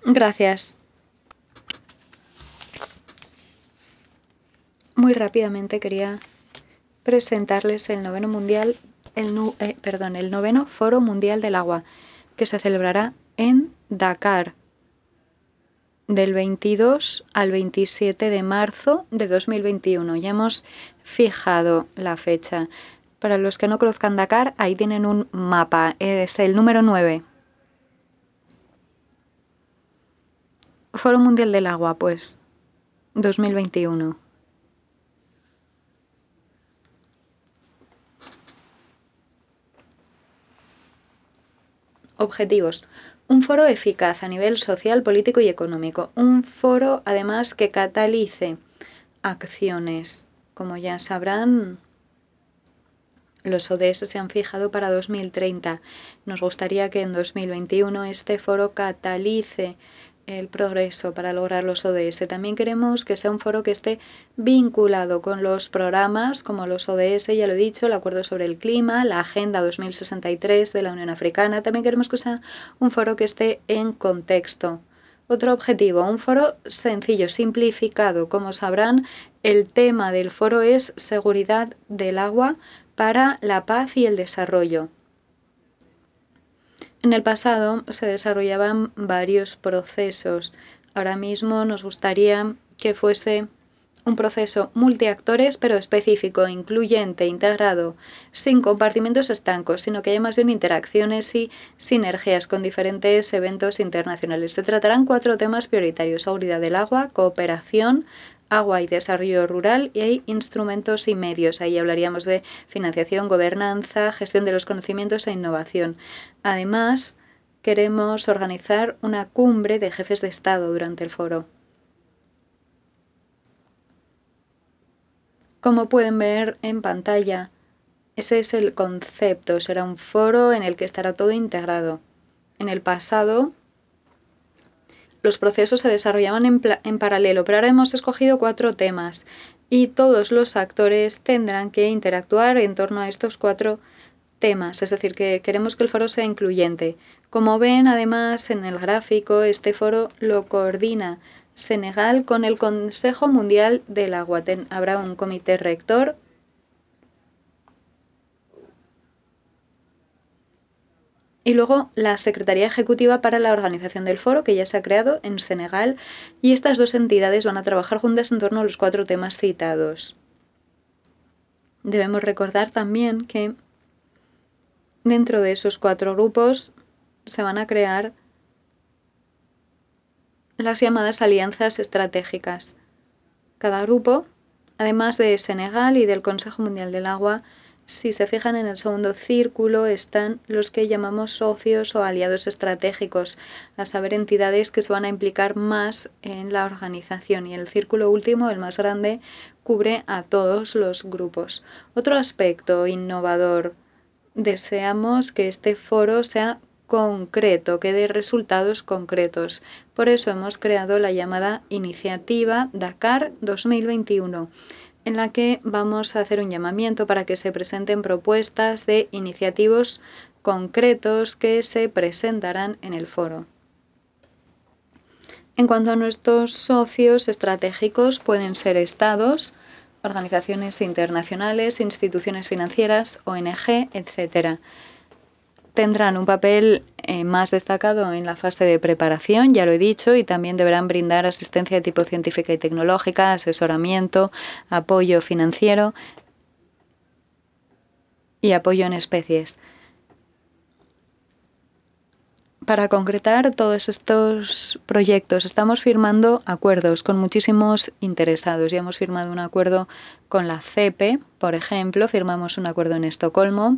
Gracias. Muy rápidamente quería presentarles el noveno Foro Mundial del Agua, que se celebrará en Dakar del 22 al 27 de marzo de 2021. Ya hemos fijado la fecha. Para los que no conozcan Dakar, ahí tienen un mapa. Es el número 9. Foro Mundial del Agua, pues, 2021. Objetivos. Un foro eficaz a nivel social, político y económico. Un foro, además, que catalice acciones. Como ya sabrán, los ODS se han fijado para 2030. Nos gustaría que en 2021 este foro catalice el progreso para lograr los ODS. También queremos que sea un foro que esté vinculado con los programas como los ODS, ya lo he dicho, el Acuerdo sobre el Clima, la Agenda 2063 de la Unión Africana. También queremos que sea un foro que esté en contexto. Otro objetivo, un foro sencillo, simplificado. Como sabrán, el tema del foro es seguridad del agua para la paz y el desarrollo. En el pasado se desarrollaban varios procesos. Ahora mismo nos gustaría que fuese un proceso multiactores, pero específico, incluyente, integrado, sin compartimentos estancos, sino que haya más bien interacciones y sinergias con diferentes eventos internacionales. Se tratarán 4 temas prioritarios: seguridad del agua, cooperación, agua y desarrollo rural, y hay instrumentos y medios. Ahí hablaríamos de financiación, gobernanza, gestión de los conocimientos e innovación. Además, queremos organizar una cumbre de jefes de Estado durante el foro. Como pueden ver en pantalla, ese es el concepto. Será un foro en el que estará todo integrado. En el pasado, los procesos se desarrollaban en paralelo, pero ahora hemos escogido 4 temas y todos los actores tendrán que interactuar en torno a estos 4 temas. Es decir, que queremos que el foro sea incluyente. Como ven, además, en el gráfico, este foro lo coordina Senegal con el Consejo Mundial del Agua. Habrá un comité rector y luego la Secretaría Ejecutiva para la organización del foro, que ya se ha creado en Senegal, y estas 2 entidades van a trabajar juntas en torno a los 4 temas citados. Debemos recordar también que dentro de esos 4 grupos se van a crear las llamadas alianzas estratégicas. Cada grupo, además de Senegal y del Consejo Mundial del Agua, si se fijan en el segundo círculo, están los que llamamos socios o aliados estratégicos, a saber, entidades que se van a implicar más en la organización. Y el círculo último, el más grande, cubre a todos los grupos. Otro aspecto innovador: deseamos que este foro sea concreto, que dé resultados concretos. Por eso hemos creado la llamada Iniciativa Dakar 2021, en la que vamos a hacer un llamamiento para que se presenten propuestas de iniciativos concretos que se presentarán en el foro. En cuanto a nuestros socios estratégicos, pueden ser estados, organizaciones internacionales, instituciones financieras, ONG, etc. Tendrán un papel más destacado en la fase de preparación, ya lo he dicho, y también deberán brindar asistencia de tipo científica y tecnológica, asesoramiento, apoyo financiero y apoyo en especies. Para concretar todos estos proyectos estamos firmando acuerdos con muchísimos interesados. Ya hemos firmado un acuerdo con la CEPE, por ejemplo, firmamos un acuerdo en Estocolmo.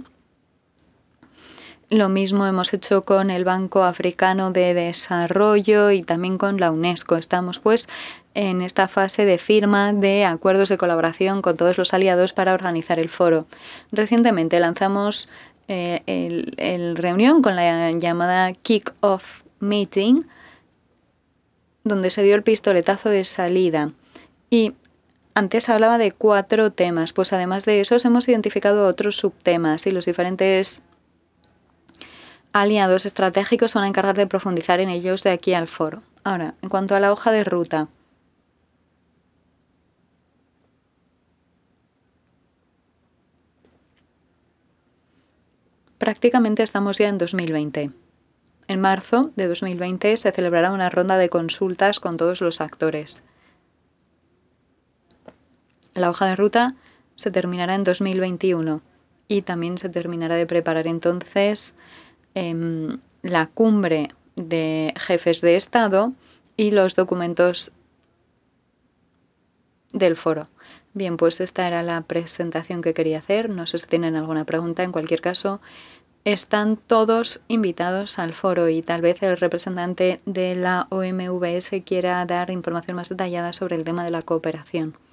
Lo mismo hemos hecho con el Banco Africano de Desarrollo y también con la UNESCO. Estamos pues en esta fase de firma de acuerdos de colaboración con todos los aliados para organizar el foro. Recientemente lanzamos el reunión con la llamada Kick-Off Meeting, donde se dio el pistoletazo de salida. Y antes hablaba de 4 temas, pues además de esos hemos identificado otros subtemas y los diferentes aliados estratégicos van a encargar de profundizar en ellos de aquí al foro. Ahora, en cuanto a la hoja de ruta, prácticamente estamos ya en 2020. En marzo de 2020 se celebrará una ronda de consultas con todos los actores. La hoja de ruta se terminará en 2021 y también se terminará de preparar entonces la cumbre de jefes de Estado y los documentos del foro. Bien, pues esta era la presentación que quería hacer. No sé si tienen alguna pregunta. En cualquier caso, están todos invitados al foro y tal vez el representante de la OMVS quiera dar información más detallada sobre el tema de la cooperación.